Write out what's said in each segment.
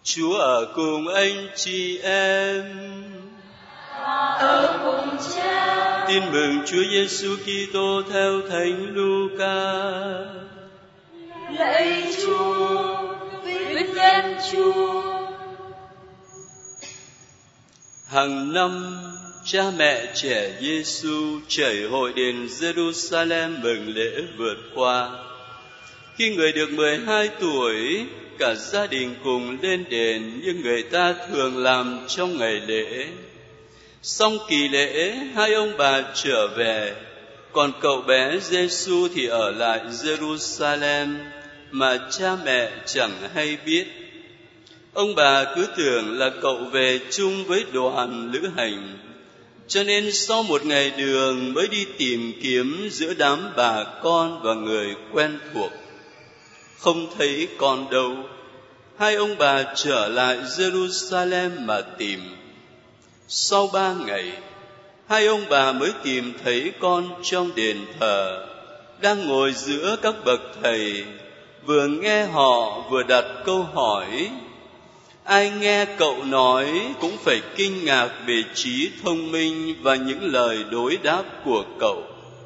Chúa ở cùng anh chị em. Ở cùng Cha. Tin mừng Chúa Giêsu Kitô theo Thánh Luca. Lạy Chúa, vinh danh Chúa. Hàng năm, cha mẹ trẻ Giêsu chảy hội đền Jerusalem mừng lễ vượt qua. Khi người được 12 tuổi, cả gia đình cùng lên đền như người ta thường làm trong ngày lễ. Xong kỳ lễ, hai ông bà trở về, còn cậu bé Giêsu thì ở lại Jerusalem mà cha mẹ chẳng hay biết. Ông bà cứ tưởng là cậu về chung với đoàn lữ hành, cho nên sau một ngày đường mới đi tìm kiếm giữa đám bà con và người quen thuộc. Không thấy con đâu, hai ông bà trở lại Jerusalem mà tìm. Sau 3 ngày, hai ông bà mới tìm thấy con trong đền thờ, đang ngồi giữa các bậc thầy, vừa nghe họ vừa đặt câu hỏi. Ai nghe cậu nói cũng phải kinh ngạc về trí thông minh và những lời đối đáp của cậu.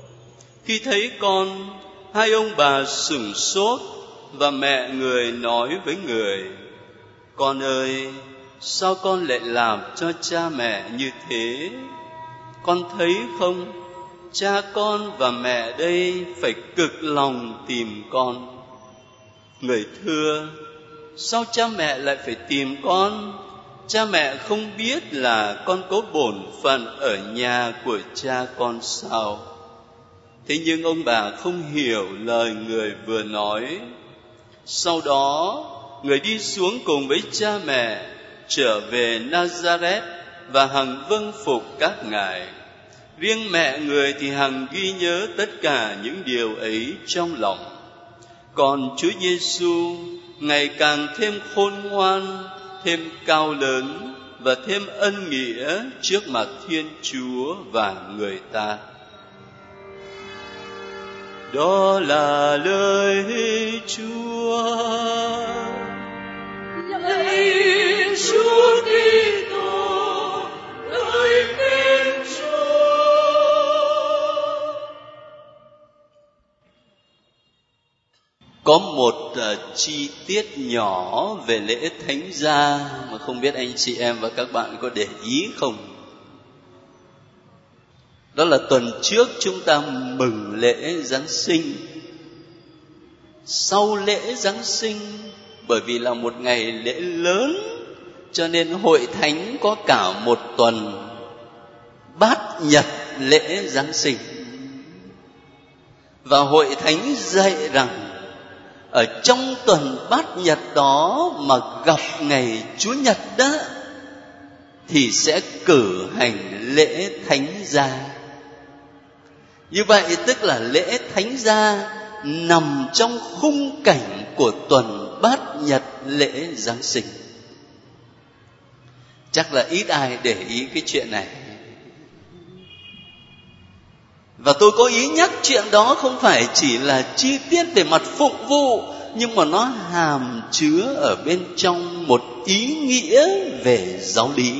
Khi thấy con, hai ông bà sửng sốt và mẹ người nói với người: Con ơi, sao con lại làm cho cha mẹ như thế? Con thấy không, cha con và mẹ đây phải cực lòng tìm con. Người thưa: Sao cha mẹ lại phải tìm con? Cha mẹ không biết là con có bổn phận ở nhà của cha con sao? Thế nhưng ông bà không hiểu lời người vừa nói. Sau đó, người đi xuống cùng với cha mẹ, trở về Nazareth và hằng vâng phục các ngài. Riêng mẹ người thì hằng ghi nhớ tất cả những điều ấy trong lòng. Còn Chúa Giêsu ngày càng thêm khôn ngoan, thêm cao lớn và thêm ân nghĩa trước mặt Thiên Chúa và người ta. Đó là lời Chúa. Lạy Chúa Kitô, lời khen Chúa. Có một chi tiết nhỏ về lễ Thánh Gia mà không biết anh chị em và các bạn có để ý không? Đó là tuần trước chúng ta mừng lễ Giáng sinh. Sau lễ Giáng sinh, bởi vì là một ngày lễ lớn, cho nên hội thánh có cả một tuần bát nhật lễ Giáng sinh. Và hội thánh dạy rằng ở trong tuần bát nhật đó mà gặp ngày Chúa Nhật đó, thì sẽ cử hành lễ Thánh Gia. Như vậy tức là lễ Thánh Gia nằm trong khung cảnh của tuần bát nhật lễ Giáng sinh. Chắc là ít ai để ý cái chuyện này. Và tôi có ý nhắc chuyện đó không phải chỉ là chi tiết về mặt phục vụ, nhưng mà nó hàm chứa ở bên trong một ý nghĩa về giáo lý.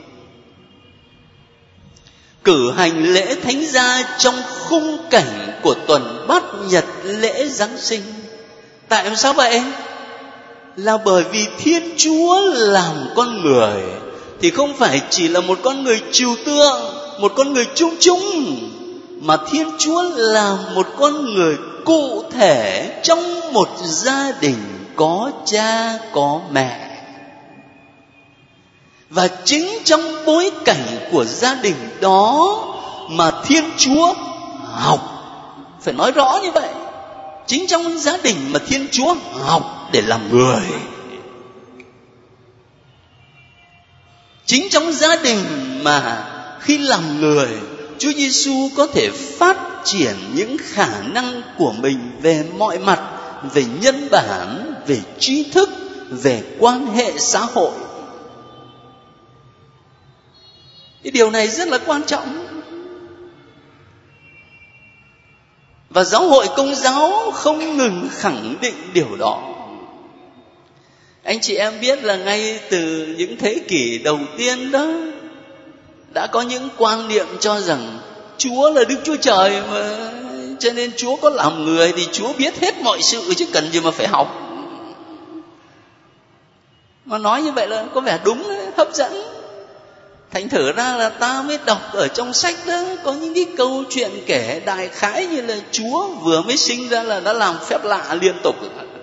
Cử hành lễ Thánh Gia trong khung cảnh của tuần bát nhật lễ Giáng sinh. Tại sao vậy? Là bởi vì Thiên Chúa làm con người thì không phải chỉ là một con người trừu tượng, một con người chung chung, mà Thiên Chúa là một con người cụ thể trong một gia đình có cha có mẹ. Và chính trong bối cảnh của gia đình đó mà Thiên Chúa học, phải nói rõ như vậy, chính trong gia đình mà Thiên Chúa học để làm người. Chính trong gia đình mà khi làm người, Chúa Giêsu có thể phát triển những khả năng của mình về mọi mặt, về nhân bản, về trí thức, về quan hệ xã hội. Cái điều này rất là quan trọng. Và giáo hội Công giáo không ngừng khẳng định điều đó. Anh chị em biết là ngay từ những thế kỷ đầu tiên đó đã có những quan niệm cho rằng Chúa là Đức Chúa Trời mà, cho nên Chúa có làm người thì Chúa biết hết mọi sự chứ cần gì mà phải học. Mà nói như vậy là có vẻ đúng đấy, hấp dẫn. Thành thử ra là ta mới đọc ở trong sách đó có những cái câu chuyện kể đại khái như là Chúa vừa mới sinh ra là đã làm phép lạ liên tục.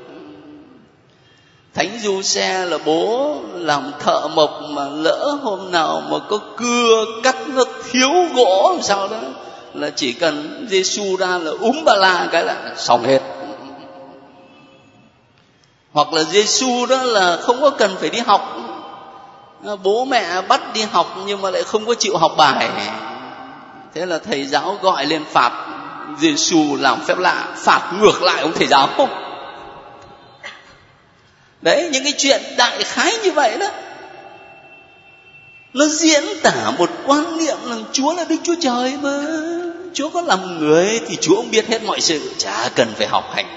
Thánh Giuse là bố làm thợ mộc, mà lỡ hôm nào mà có cưa cắt nó thiếu gỗ làm sao đó là chỉ cần Giêsu ra là ba la cái là xong hết. Hoặc là Giêsu đó là không có cần phải đi học, bố mẹ bắt đi học nhưng mà lại không có chịu học bài, thế là thầy giáo gọi lên phạt Giêsu làm phép lạ, phạt ngược lại ông thầy giáo. Đấy, những cái chuyện đại khái như vậy đó, nó diễn tả một quan niệm rằng Chúa là Đức Chúa Trời mà. Chúa có làm người thì Chúa cũng biết hết mọi sự, chả cần phải học hành.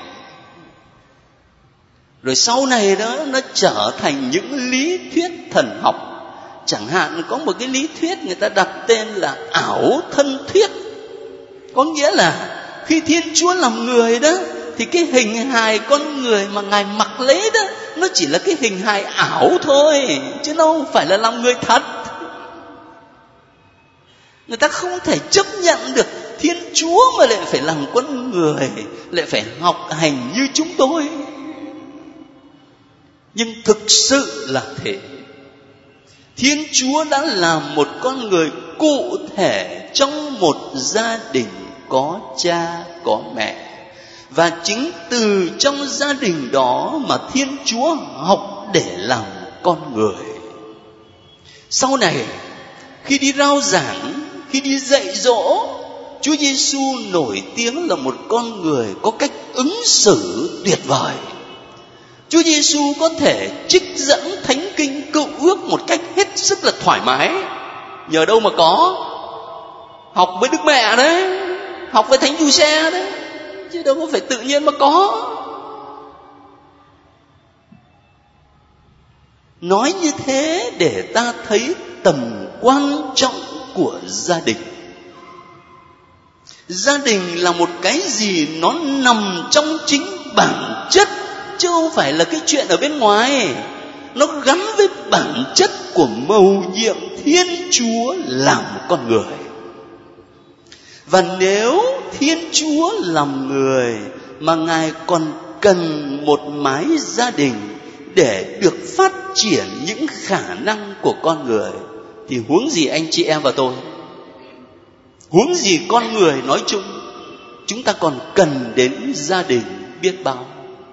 Rồi sau này đó nó trở thành những lý thuyết thần học. Chẳng hạn có một cái lý thuyết người ta đặt tên là ảo thân thuyết. Có nghĩa là khi Thiên Chúa làm người đó thì cái hình hài con người mà Ngài mặc lấy đó nó chỉ là cái hình hài ảo thôi, chứ nó không phải là làm người thật. Người ta không thể chấp nhận được Thiên Chúa mà lại phải làm con người, lại phải học hành như chúng tôi. Nhưng thực sự là thế. Thiên Chúa đã làm một con người cụ thể trong một gia đình có cha có mẹ. Và chính từ trong gia đình đó mà Thiên Chúa học để làm con người. Sau này khi đi rao giảng, khi đi dạy dỗ, Chúa Giêsu nổi tiếng là một con người có cách ứng xử tuyệt vời. Chúa Giêsu có thể trích dẫn Thánh Kinh Cựu Ước một cách hết sức là thoải mái. Nhờ đâu mà có? Học với Đức Mẹ đấy, học với Thánh Giuse đấy, chứ đâu có phải tự nhiên mà có. Nói như thế để ta thấy tầm quan trọng của gia đình. Gia đình là một cái gì nó nằm trong chính bản chất, chứ không phải là cái chuyện ở bên ngoài. Nó gắn với bản chất của mầu nhiệm Thiên Chúa làm con người. Và nếu Thiên Chúa làm người mà Ngài còn cần một mái gia đình để được phát triển những khả năng của con người, thì huống gì anh chị em và tôi, huống gì con người nói chung, chúng ta còn cần đến gia đình biết bao.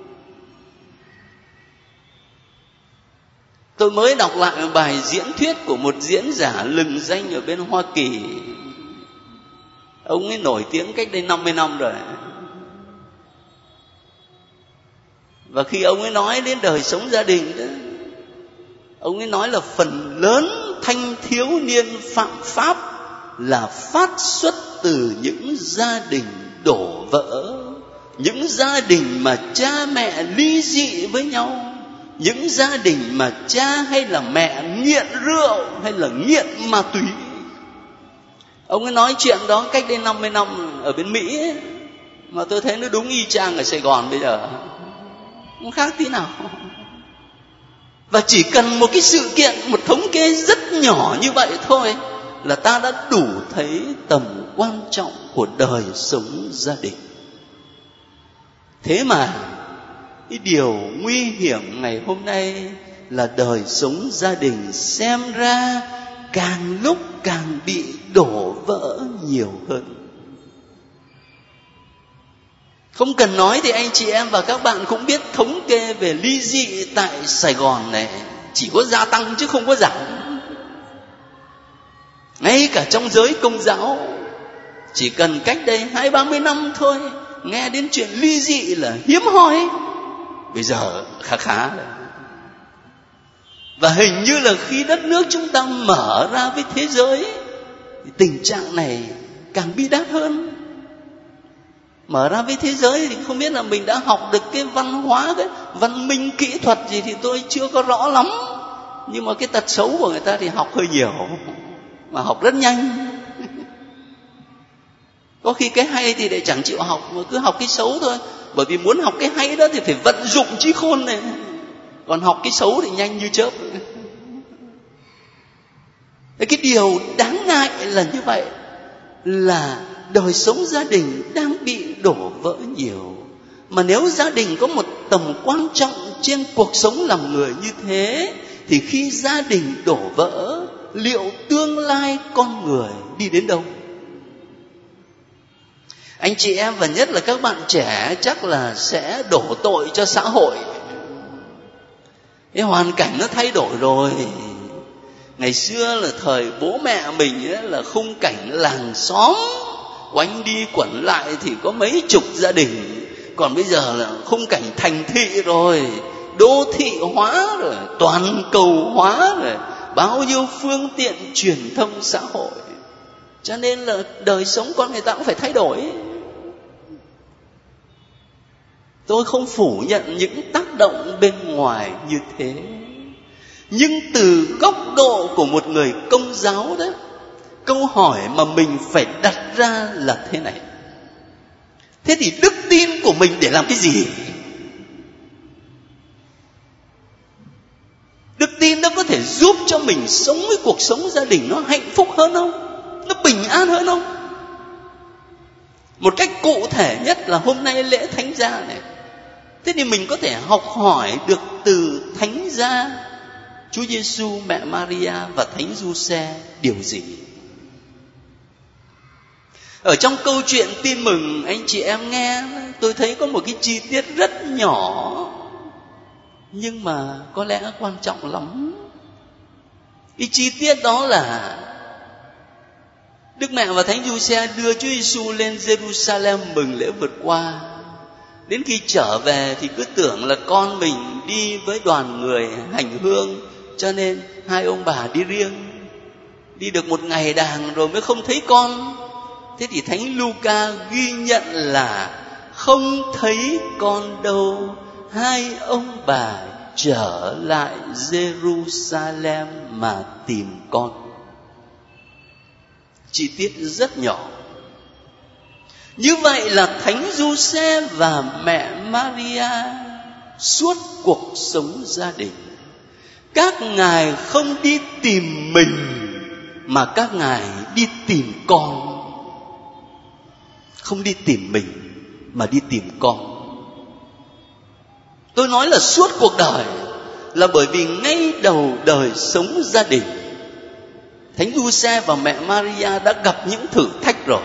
Tôi mới đọc lại một bài diễn thuyết của một diễn giả lừng danh ở bên Hoa Kỳ. Ông ấy nổi tiếng cách đây 50 năm rồi. Và khi ông ấy nói đến đời sống gia đình đó, ông ấy nói là phần lớn thanh thiếu niên phạm pháp là phát xuất từ những gia đình đổ vỡ, những gia đình mà cha mẹ ly dị với nhau, những gia đình mà cha hay là mẹ nghiện rượu hay là nghiện ma túy. Ông ấy nói chuyện đó cách đây 50 năm ở bên Mỹ ấy, mà tôi thấy nó đúng y chang ở Sài Gòn bây giờ, không khác tí nào. Và chỉ cần một cái sự kiện, một thống kê rất nhỏ như vậy thôi là ta đã đủ thấy tầm quan trọng của đời sống gia đình. Thế mà cái điều nguy hiểm ngày hôm nay là đời sống gia đình xem ra càng lúc càng bị đổ vỡ nhiều hơn. Không cần nói thì anh chị em và các bạn cũng biết thống kê về ly dị tại Sài Gòn này chỉ có gia tăng chứ không có giảm. Ngay cả trong giới Công giáo, chỉ cần cách đây 20-30 năm thôi, nghe đến chuyện ly dị là hiếm hoi. Bây giờ khá rồi. Và hình như là khi đất nước chúng ta mở ra với thế giới thì tình trạng này càng bi đát hơn. Mở ra với thế giới thì không biết là mình đã học được cái văn hóa, cái văn minh kỹ thuật gì thì tôi chưa có rõ lắm. Nhưng mà cái tật xấu của người ta thì học hơi nhiều, mà học rất nhanh. Có khi cái hay thì lại chẳng chịu học, mà cứ học cái xấu thôi. Bởi vì muốn học cái hay đó thì phải vận dụng trí khôn này, còn học cái xấu thì nhanh như chớp. Cái điều đáng ngại là như vậy, là đời sống gia đình đang bị đổ vỡ nhiều. Mà nếu gia đình có một tầm quan trọng trên cuộc sống làm người như thế, thì khi gia đình đổ vỡ, liệu tương lai con người đi đến đâu? Anh chị em và nhất là các bạn trẻ chắc là sẽ đổ tội cho xã hội. Cái hoàn cảnh nó thay đổi rồi. Ngày xưa là thời bố mẹ mình ấy, là khung cảnh làng xóm, quanh đi quẩn lại thì có mấy chục gia đình. Còn bây giờ là khung cảnh thành thị rồi, đô thị hóa rồi, toàn cầu hóa rồi, bao nhiêu phương tiện truyền thông xã hội. Cho nên là đời sống con người ta cũng phải thay đổi. Tôi không phủ nhận những tác động bên ngoài như thế, nhưng từ góc độ của một người Công giáo đó, câu hỏi mà mình phải đặt ra là thế này: thế thì đức tin của mình để làm cái gì? Đức tin nó có thể giúp cho mình sống với cuộc sống gia đình nó hạnh phúc hơn không? Nó bình an hơn không? Một cách cụ thể nhất là hôm nay lễ Thánh Gia này. Thế thì mình có thể học hỏi được từ Thánh Gia, Chúa Giêsu, mẹ Maria và Thánh Giuse điều gì? Ở trong câu chuyện tin mừng anh chị em nghe, tôi thấy có một cái chi tiết rất nhỏ, nhưng mà có lẽ quan trọng lắm. Cái chi tiết đó là Đức Mẹ và Thánh Giuse đưa Chúa Giêsu lên Jerusalem mừng lễ vượt qua. Đến khi trở về thì cứ tưởng là con mình đi với đoàn người hành hương, cho nên hai ông bà đi riêng. Đi được một ngày đàng rồi mới không thấy con. Thế thì Thánh Luca ghi nhận là không thấy con đâu, hai ông bà trở lại Jerusalem mà tìm con. Chi tiết rất nhỏ. Như vậy là Thánh Giuse và mẹ Maria suốt cuộc sống gia đình, các ngài không đi tìm mình mà các ngài đi tìm con. Không đi tìm mình mà đi tìm con. Tôi nói là suốt cuộc đời là bởi vì ngay đầu đời sống gia đình, Thánh Giuse và mẹ Maria đã gặp những thử thách rồi.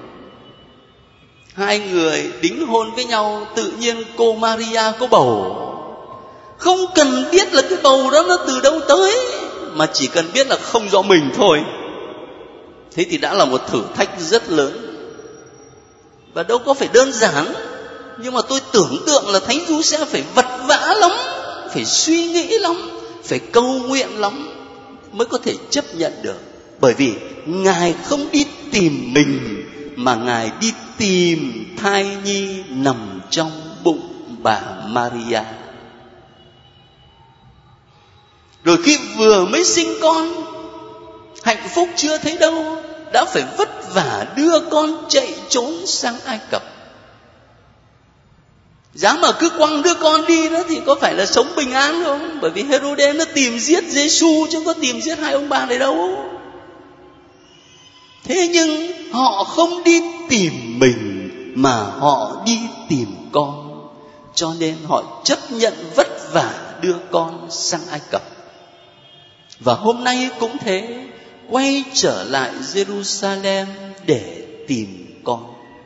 Hai người đính hôn với nhau, tự nhiên cô Maria có bầu. Không cần biết là cái bầu đó nó từ đâu tới, mà chỉ cần biết là không do mình thôi. Thế thì đã là một thử thách rất lớn. Và đâu có phải đơn giản. Nhưng mà tôi tưởng tượng là Thánh Giuse phải vật vã lắm, phải suy nghĩ lắm, phải cầu nguyện lắm mới có thể chấp nhận được. Bởi vì ngài không đi tìm mình mà ngài đi tìm thai nhi nằm trong bụng bà Maria. Rồi khi vừa mới sinh con, hạnh phúc chưa thấy đâu, đã phải vất vả đưa con chạy trốn sang Ai Cập. Giá mà cứ quăng đứa con đi đó thì có phải là sống bình an không? Bởi vì Herode nó tìm giết Giêsu chứ có tìm giết hai ông bà này đâu. Thế nhưng họ không đi tìm mình mà họ đi tìm con, cho nên họ chấp nhận vất vả đưa con sang Ai Cập. Và hôm nay cũng thế, quay trở lại Jerusalem để tìm con.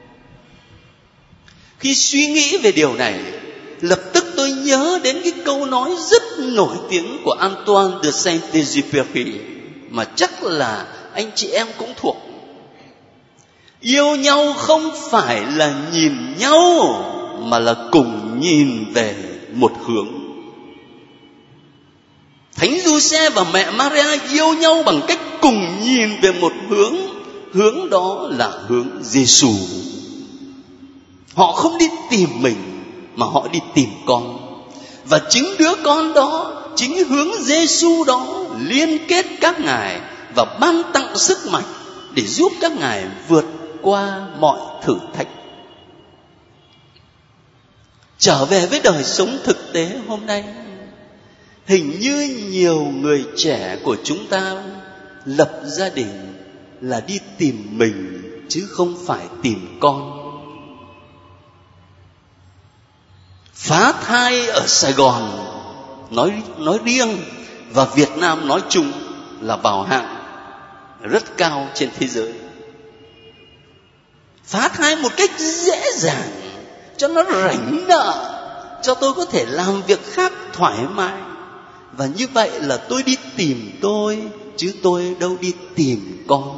Khi suy nghĩ về điều này, lập tức tôi nhớ đến cái câu nói rất nổi tiếng của Antoine de Saint-Exupéry mà chắc là anh chị em cũng thuộc. Yêu nhau không phải là nhìn nhau, mà là cùng nhìn về một hướng. Thánh Giuse và mẹ Maria yêu nhau bằng cách cùng nhìn về một hướng. Hướng đó là hướng Giêsu. Họ không đi tìm mình mà họ đi tìm con. Và chính đứa con đó, chính hướng Giêsu đó liên kết các ngài và ban tặng sức mạnh để giúp các ngài vượt qua mọi thử thách. Trở về với đời sống thực tế hôm nay, hình như nhiều người trẻ của chúng ta lập gia đình là đi tìm mình chứ không phải tìm con. Phá thai ở Sài Gòn nói riêng và Việt Nam nói chung là vào hạng rất cao trên thế giới. Phá thai một cách dễ dàng cho nó rảnh nợ, cho tôi có thể làm việc khác thoải mái. Và như vậy là tôi đi tìm tôi, chứ tôi đâu đi tìm con.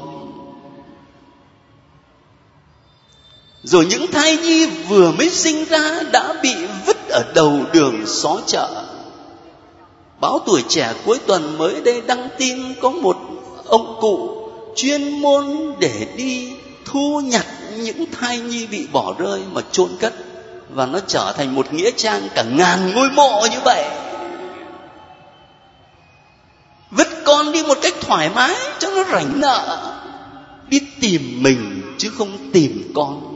Rồi những thai nhi vừa mới sinh ra đã bị vứt ở đầu đường xó chợ. Báo Tuổi Trẻ cuối tuần mới đây đăng tin có một ông cụ chuyên môn để đi thu nhặt những thai nhi bị bỏ rơi mà chôn cất, và nó trở thành một nghĩa trang cả ngàn ngôi mộ như vậy. Vứt con đi một cách thoải mái cho nó rảnh nợ, đi tìm mình chứ không tìm con.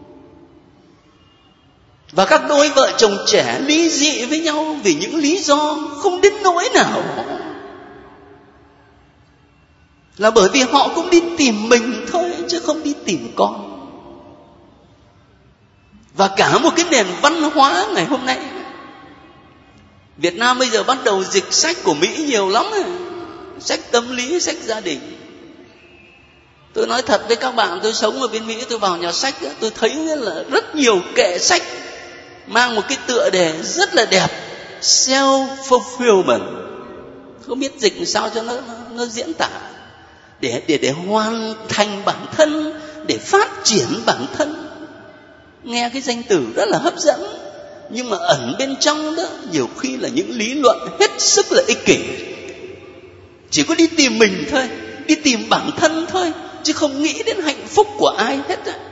Và các đôi vợ chồng trẻ ly dị với nhau vì những lý do không đến nỗi nào, là bởi vì họ cũng đi tìm mình thôi chứ không đi tìm con. Và cả một cái nền văn hóa ngày hôm nay, Việt Nam bây giờ bắt đầu dịch sách của Mỹ nhiều lắm, sách tâm lý, sách gia đình. Tôi nói thật với các bạn, tôi sống ở bên Mỹ, tôi vào nhà sách, tôi thấy là rất nhiều kệ sách mang một cái tựa đề rất là đẹp, self-fulfillment. Không biết dịch sao cho nó diễn tả. Để hoàn thành bản thân, để phát triển bản thân. Nghe cái danh từ rất là hấp dẫn, nhưng mà ẩn bên trong đó nhiều khi là những lý luận hết sức là ích kỷ. Chỉ có đi tìm mình thôi, đi tìm bản thân thôi, chứ không nghĩ đến hạnh phúc của ai hết á.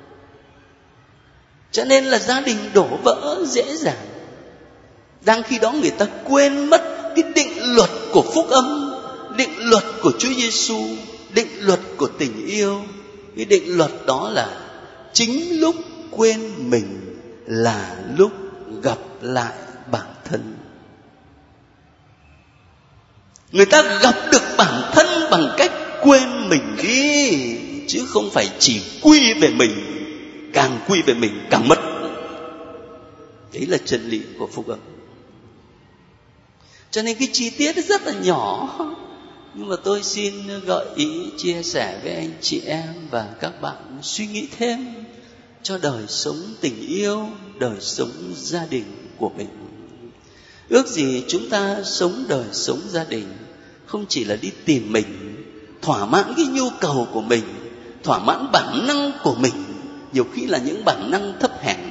Cho nên là gia đình đổ vỡ dễ dàng. Đang khi đó người ta quên mất cái định luật của phúc âm, định luật của Chúa Giêsu, định luật của tình yêu. Cái định luật đó là chính lúc quên mình là lúc gặp lại bản thân. Người ta gặp được bản thân bằng cách quên mình đi, chứ không phải chỉ quy về mình. Càng quy về mình càng mất. Đấy là chân lý của phúc âm. Cho nên cái chi tiết rất là nhỏ, nhưng mà tôi xin gợi ý, chia sẻ với anh chị em và các bạn suy nghĩ thêm cho đời sống tình yêu, đời sống gia đình của mình. Ước gì chúng ta sống đời sống gia đình không chỉ là đi tìm mình, thỏa mãn cái nhu cầu của mình, thỏa mãn bản năng của mình, nhiều khi là những bản năng thấp hèn,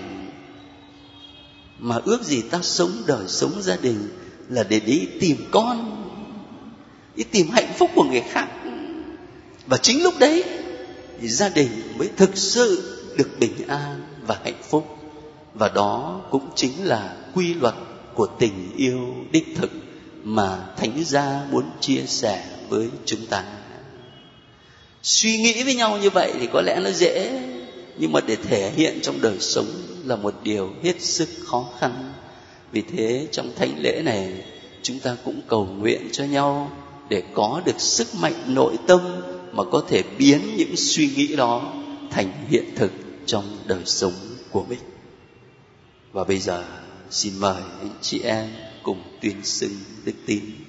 mà ước gì ta sống đời sống gia đình là để đi tìm con, đi tìm hạnh phúc của người khác. Và chính lúc đấy thì gia đình mới thực sự được bình an và hạnh phúc. Và đó cũng chính là quy luật của tình yêu đích thực mà Thánh Gia muốn chia sẻ với chúng ta. Suy nghĩ với nhau như vậy thì có lẽ nó dễ, nhưng mà để thể hiện trong đời sống là một điều hết sức khó khăn. Vì thế trong thánh lễ này chúng ta cũng cầu nguyện cho nhau để có được sức mạnh nội tâm mà có thể biến những suy nghĩ đó thành hiện thực trong đời sống của mình. Và bây giờ xin mời anh chị em cùng tuyên xưng đức tin.